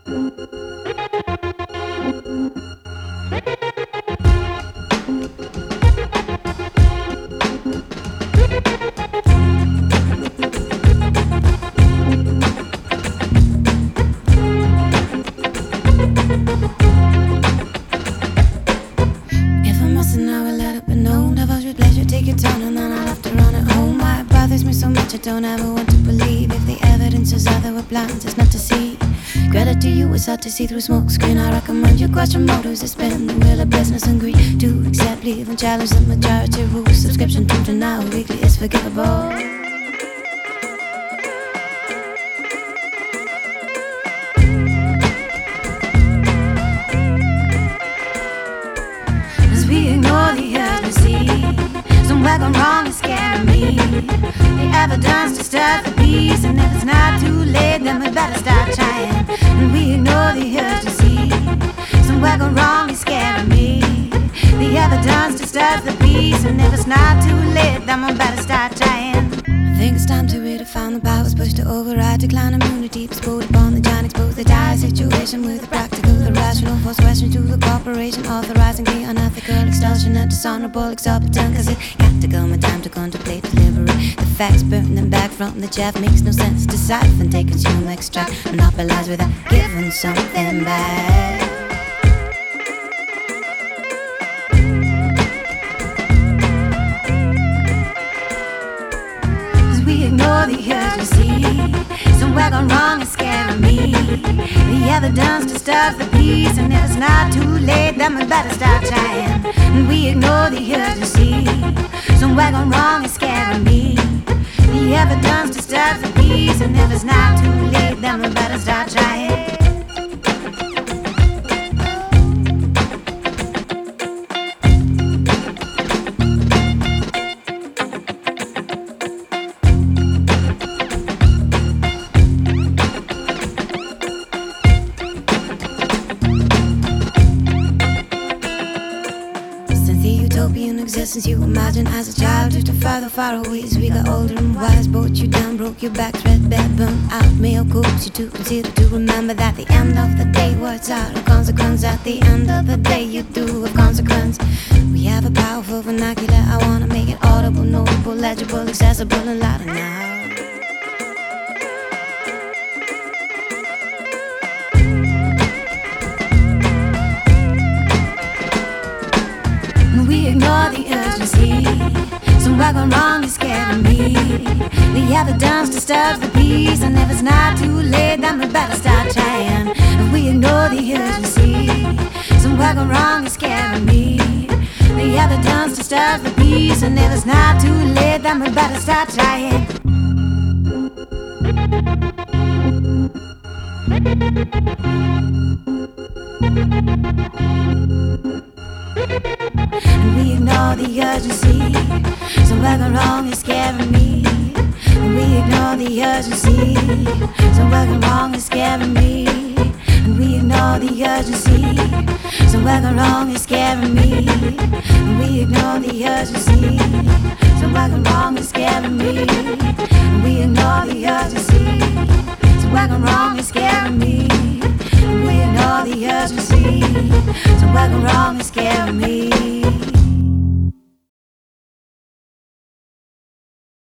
I don't ever want to believe if the evidence is other we're blind, it's not to see. Credit to you, it's hard to see through smoke screen. I recommend you question motives, it's been the will of business and greed to accept, leave and challenge the majority rules. Subscription to denial weekly is forgivable. As we ignore the urgency, somewhere gone wrong is scaring me. The evidence disturbs the peace, and if it's not too late, then we better start trying. And we ignore the urgency, somewhere gone wrong is scaring me. The evidence disturbs the peace, and if it's not too late, then we better start trying. I think it's time to redefine the powers pushed to override, decline immunity, bestowed upon the giant, expose the dire situation with the practical, the rational, force question to the corporation, authorizing the unethical extortion and dishonorable exorbitant. Cause it got to come a time to contemplate delivery. The facts burn them back from the chaff, makes no sense to siphon, take consume, extract, monopolize without giving something back. Ignore the urgency, somewhere gone wrong is scaring me. The evidence disturbs the peace, and if it's not too late, then we better start trying. And we ignore the urgency, somewhere gone wrong is scaring me. The evidence disturbs the peace, and if it's not too late, then we better start trying. Existence you imagine as a child, drifted farther, far away as we got older and wise. Brought you down, broke your back, threadbare, burnt out, male coats you to consider to remember that the end of the day words out of consequence. At the end of the day you do have consequence. We have a powerful vernacular, I wanna make it audible, notable, legible, accessible and louder now. We ignore the urgency, somewhere gone wrong is scaring me. The evidence disturbs the peace, and if it's not too late, then we better start trying. We ignore the urgency, somewhere gone wrong is scaring me. The evidence disturbs the peace, and if it's not too late, then we better start trying. And we ignore the urgency, somewhere gone wrong is scaring me. And we ignore the urgency, somewhere gone wrong is scaring me. And we ignore the urgency, somewhere gone wrong is scaring me. And we ignore the urgency, somewhere gone wrong is scaring me.